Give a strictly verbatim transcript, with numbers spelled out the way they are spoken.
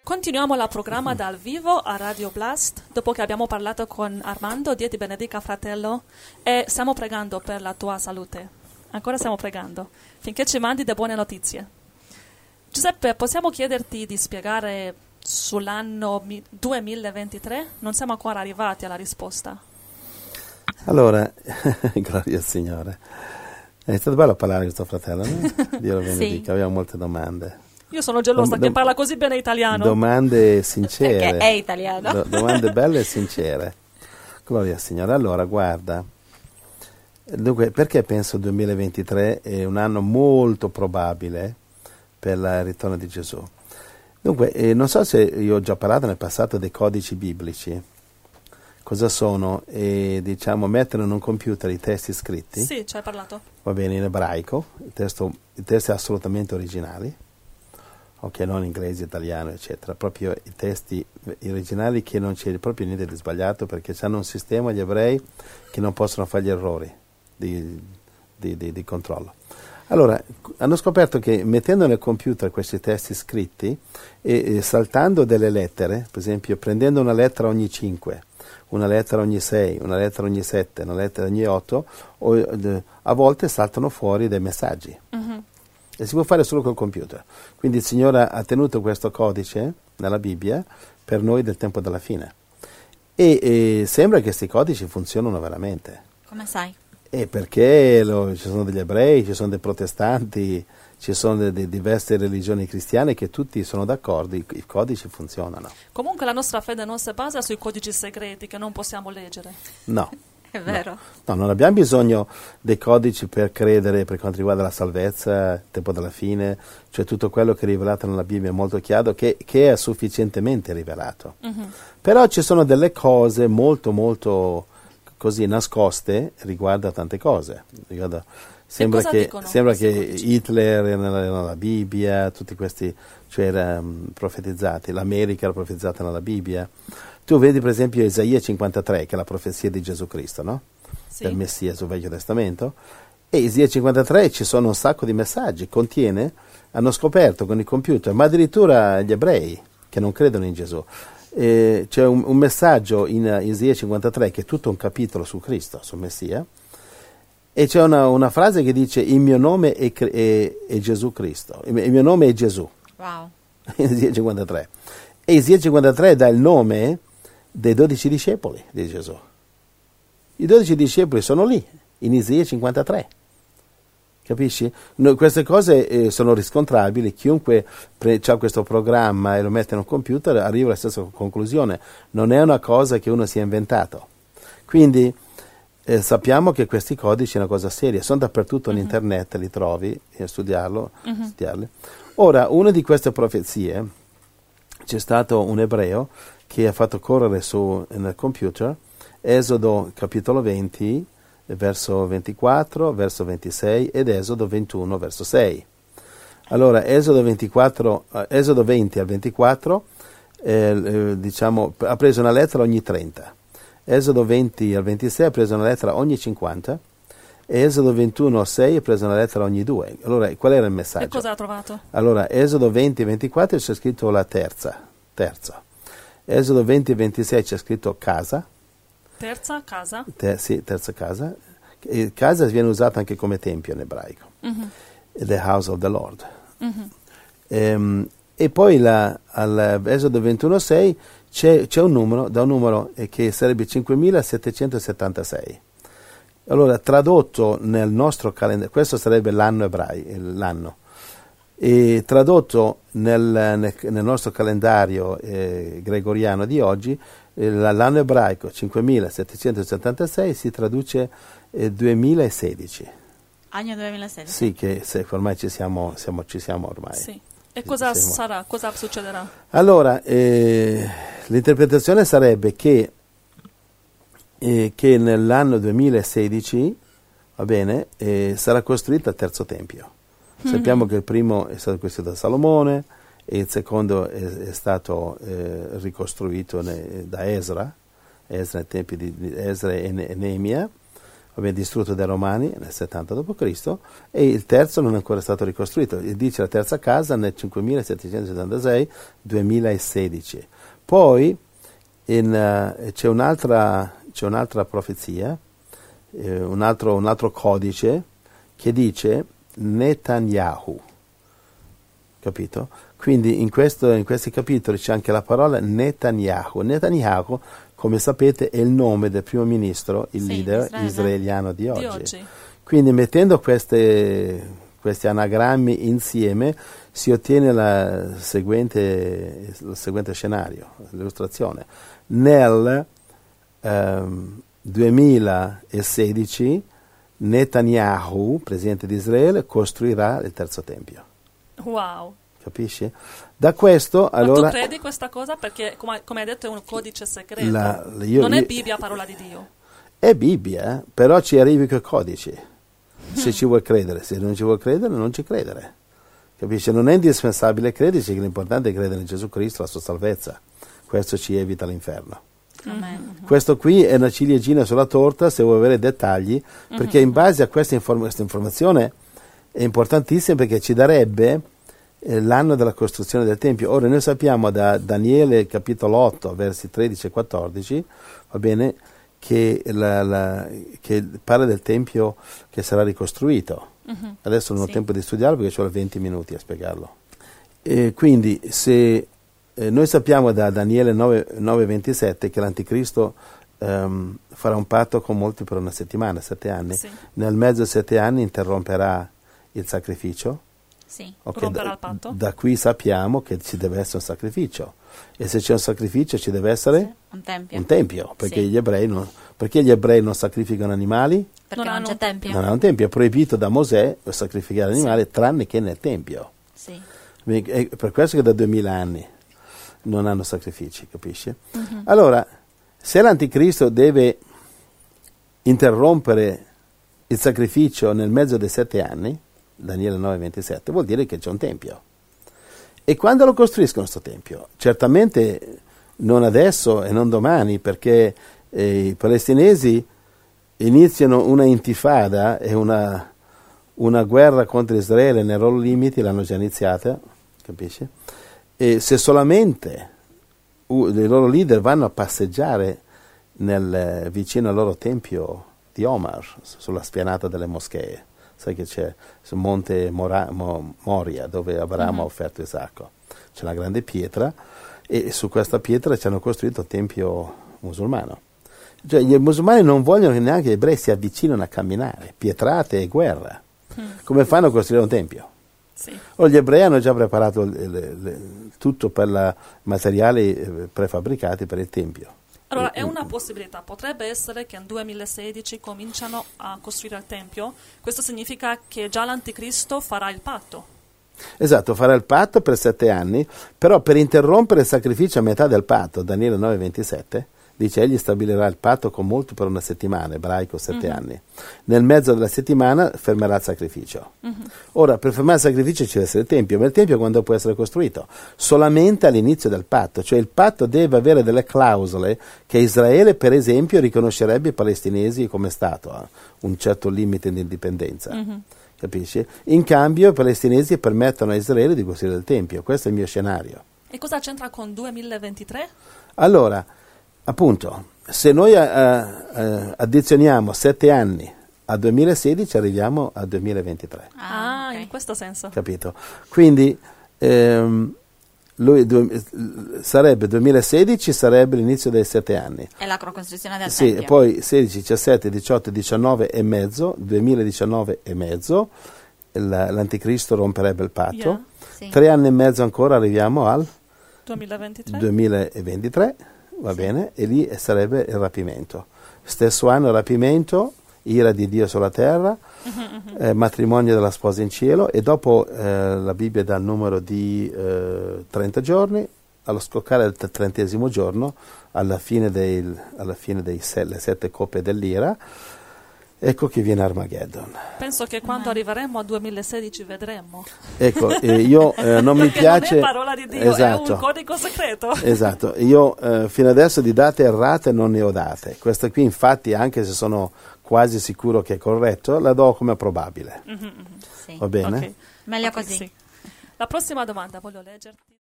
Continuiamo il programma dal vivo a Radio Blast, dopo che abbiamo parlato con Armando. Dio ti benedica, fratello, e stiamo pregando per la tua salute. Ancora stiamo pregando, finché ci mandi le buone notizie. Giuseppe, possiamo chiederti di spiegare sull'anno duemilaventitré? Non siamo ancora arrivati alla risposta. Allora, gloria al Signore. È stato bello parlare con questo fratello, no? Dio lo benedica, sì. Aveva molte domande. Io sono gelosa Dom- che parla così bene italiano. Domande sincere. Perché è italiano. Do- domande belle e sincere. Gloria al Signore. Allora, guarda, dunque, perché penso duemilaventitré è un anno molto probabile per il ritorno di Gesù? Dunque, eh, non so se io ho già parlato nel passato dei codici biblici. Cosa sono? E, diciamo, mettere in un computer i testi scritti. Sì, ci hai parlato. Va bene, in ebraico, i testi, i testi assolutamente originali. Ok, non inglese, italiano, eccetera, proprio i testi originali, che non c'è proprio niente di sbagliato, perché hanno un sistema, gli ebrei, che non possono fare gli errori di, di, di, di controllo. Allora, hanno scoperto che mettendo nel computer questi testi scritti e, e saltando delle lettere, per esempio prendendo una lettera ogni cinque, una lettera ogni sei, una lettera ogni sette, una lettera ogni otto, o, eh, a volte saltano fuori dei messaggi. Uh-huh. E si può fare solo col computer. Quindi il Signore ha tenuto questo codice nella Bibbia per noi del tempo della fine. E, e sembra che questi codici funzionano veramente. Come sai? E perché lo, ci sono degli ebrei, ci sono dei protestanti, ci sono de, de diverse religioni cristiane che tutti sono d'accordo, i, i codici funzionano. Comunque la nostra fede non si basa sui codici segreti che non possiamo leggere. No. È vero. No. no, non abbiamo bisogno dei codici per credere per quanto riguarda la salvezza, il tempo della fine, cioè tutto quello che è rivelato nella Bibbia è molto chiaro, che, che è sufficientemente rivelato. Uh-huh. Però ci sono delle cose molto molto così nascoste riguardo a tante cose. Riguardo, sembra che, sembra che Hitler era nella, nella Bibbia, tutti questi, cioè era um, profetizzati, l'America era profetizzata nella Bibbia. Tu vedi per esempio Isaia cinquantatré, che è la profezia di Gesù Cristo, no? Sì. Del Messia sul Vecchio Testamento. E Isaia cinquantatré ci sono un sacco di messaggi, contiene, hanno scoperto con i computer, ma addirittura gli ebrei che non credono in Gesù. Eh, c'è un, un messaggio in Isaia cinquantatré che è tutto un capitolo su Cristo, sul Messia, e c'è una, una frase che dice: il mio nome è, è, è Gesù Cristo, il mio nome è Gesù. Wow. In Isaia cinquantatré. E Isaia cinquantatré dà il nome dei dodici discepoli di Gesù. I dodici discepoli sono lì, in Isaia cinquantatré. Capisci? No, queste cose eh, sono riscontrabili, chiunque pre- ha questo programma e lo mette in un computer arriva alla stessa conclusione, non è una cosa che uno si è inventato. Quindi eh, sappiamo che questi codici è una cosa seria, sono dappertutto uh-huh. in internet, li trovi, e studiarlo, uh-huh. studiarli. Ora, una di queste profezie, c'è stato un ebreo che ha fatto correre su nel computer Esodo capitolo venti, verso ventiquattro, verso ventisei ed Esodo ventuno, verso sei. Allora, Esodo, ventiquattro, eh, Esodo venti al ventiquattro, eh, eh, diciamo, ha preso una lettera ogni trenta. Esodo venti al ventisei ha preso una lettera ogni cinquanta. E Esodo ventuno sei ha preso una lettera ogni due. Allora, qual era il messaggio? E cosa ha trovato? Allora, Esodo venti e ventiquattro c'è scritto la terza, terza. Esodo venti e ventisei c'è scritto casa. Terza casa? Te, sì, terza casa. E casa viene usata anche come tempio in ebraico. Uh-huh. The house of the Lord. Uh-huh. Ehm, e poi la, all'Esodo ventuno sei c'è, c'è un numero, da un numero eh, che sarebbe cinquemilasettecentosettantasei. Allora, tradotto nel nostro calendario, questo sarebbe l'anno ebraico, l'anno. E tradotto nel, nel, nel nostro calendario eh, gregoriano di oggi, eh, l'anno ebraico cinquemilasettecentosettantasei si traduce eh, duemilasedici. Anno duemilasedici? Sì, che se, ormai ci siamo, siamo, ci siamo ormai. Sì. E cosa siamo. sarà? Cosa succederà? Allora, eh, l'interpretazione sarebbe che, eh, che nell'anno duemilasedici, va bene, eh, sarà costruito il terzo tempio. Sappiamo mm-hmm. che il primo è stato costruito da Salomone e il secondo è, è stato eh, ricostruito ne, da Esra, Esra nei tempi di Esra e, ne, e Neemia, va bene, distrutto dai Romani nel settanta dopo Cristo, e il terzo non è ancora stato ricostruito. E dice la terza casa nel cinquemilasettecentosettantasei duemilasedici. Poi in, uh, c'è, un'altra, c'è un'altra profezia, eh, un, altro, un altro codice che dice Netanyahu, capito? Quindi in, questo, in questi capitoli c'è anche la parola Netanyahu. Netanyahu, come sapete, è il nome del primo ministro, il sì, leader Israele. israeliano di oggi. Di oggi. Quindi mettendo queste, questi anagrammi insieme si ottiene la seguente, il seguente scenario, l'illustrazione. Nel ehm, duemilasedici Netanyahu, presidente di Israele, costruirà il terzo tempio. Wow. Capisci? Da questo, allora... Ma tu credi questa cosa? Perché, come, come hai detto, è un codice segreto. La, io, non è io, Bibbia, parola di Dio. È Bibbia, però ci arrivi con i codici. Se ci vuoi credere, se non ci vuoi credere, non ci credere. Capisci? Non è indispensabile crederci, che l'importante è credere in Gesù Cristo, la sua salvezza. Questo ci evita l'inferno. Amen. Questo qui è una ciliegina sulla torta, se vuoi avere dettagli, perché in base a questa, inform- questa informazione è importantissima, perché ci darebbe eh, l'anno della costruzione del Tempio. Ora noi sappiamo da Daniele capitolo otto, versi tredici e quattordici, va bene, che, la, la, che parla del Tempio che sarà ricostruito. Uh-huh. Adesso non ho sì. tempo di studiarlo perché ci vuole venti minuti a spiegarlo. E quindi se eh, noi sappiamo da Daniele nove ventisette che l'Anticristo ehm, farà un patto con molti per una settimana, sette anni. Sì. Nel mezzo di sette anni interromperà il sacrificio. Sì. Okay, Romperà da, il patto. da qui sappiamo che ci deve essere un sacrificio, e se c'è un sacrificio ci deve essere Sì. Un tempio. un tempio, perché, Sì. gli ebrei non, perché gli ebrei non sacrificano animali? Perché Non non, hanno- c'è tempio. Non ha un tempio, è proibito da Mosè sacrificare animali, Sì. tranne che nel tempio. Sì. È per questo che da duemila anni non hanno sacrifici, capisci? Uh-huh. Allora, se l'Anticristo deve interrompere il sacrificio nel mezzo dei sette anni, Daniele nove ventisette, vuol dire che c'è un tempio. E quando lo costruiscono questo tempio? Certamente non adesso e non domani, perché eh, i palestinesi iniziano una intifada e una, una guerra contro Israele nei loro limiti, l'hanno già iniziata, capisci? E se solamente uh, i loro leader vanno a passeggiare nel, vicino al loro tempio di Omar, sulla spianata delle moschee, sai che c'è sul monte Mora, Mo, Moria, dove Abramo mm-hmm. ha offerto Isacco, c'è una grande pietra, e su questa pietra ci hanno costruito il tempio musulmano. Cioè, gli musulmani non vogliono che neanche gli ebrei si avvicinino a camminare, pietrate e guerra. Mm. Come fanno a costruire un tempio? Sì. O gli ebrei hanno già preparato le, le, le, tutto per la, materiali eh, prefabbricati per il tempio. Allora, e, è una possibilità. Potrebbe essere che nel duemilasedici cominciano a costruire il Tempio. Questo significa che già l'Anticristo farà il patto. Esatto, farà il patto per sette anni, però per interrompere il sacrificio a metà del patto, Daniele nove ventisette, dice egli stabilirà il patto con molti per una settimana, ebraico sette uh-huh. anni. Nel mezzo della settimana fermerà il sacrificio. Uh-huh. Ora, per fermare il sacrificio ci deve essere il Tempio, ma il Tempio quando può essere costruito? Solamente all'inizio del patto, cioè il patto deve avere delle clausole che Israele, per esempio, riconoscerebbe i palestinesi come Stato, a un certo limite di indipendenza. Uh-huh. Capisci? In cambio i palestinesi permettono a Israele di costruire il Tempio. Questo è il mio scenario. E cosa c'entra con duemilaventitré? Allora, appunto, se noi uh, uh, addizioniamo sette anni a duemilasedici arriviamo al duemilaventitré. Ah, Ah, ok. in questo senso. Capito? Quindi ehm, lui, du, sarebbe duemilasedici, sarebbe l'inizio dei sette anni. È la costruzione del Sì, tempio. poi sedici, diciassette, diciotto, diciannove e mezzo, duemiladiciannove e mezzo, la, l'Anticristo romperebbe il patto. Yeah. Sì. Tre anni e mezzo ancora arriviamo al duemilaventitré? duemilaventitré, va Sì. bene, e lì sarebbe il rapimento. Stesso anno rapimento, ira di Dio sulla terra, eh, matrimonio della sposa in cielo, e dopo eh, la Bibbia dà il numero di eh, trenta giorni, allo scoccare del trentesimo giorno, alla fine dei, alla fine dei se, le sette coppe dell'ira, ecco che viene Armageddon. Penso che quando arriveremo al duemilasedici vedremo. Ecco, eh, io eh, non mi Perché piace... non è parola di Dio, esatto. è un codice segreto. Esatto, io eh, fino adesso di date errate non ne ho date. Queste qui infatti, anche se sono quasi sicuro che è corretto, la do come probabile. Mhm, mhm. Sì. Va bene? Ok. Meglio Ok, così. sì. La prossima domanda voglio leggerti.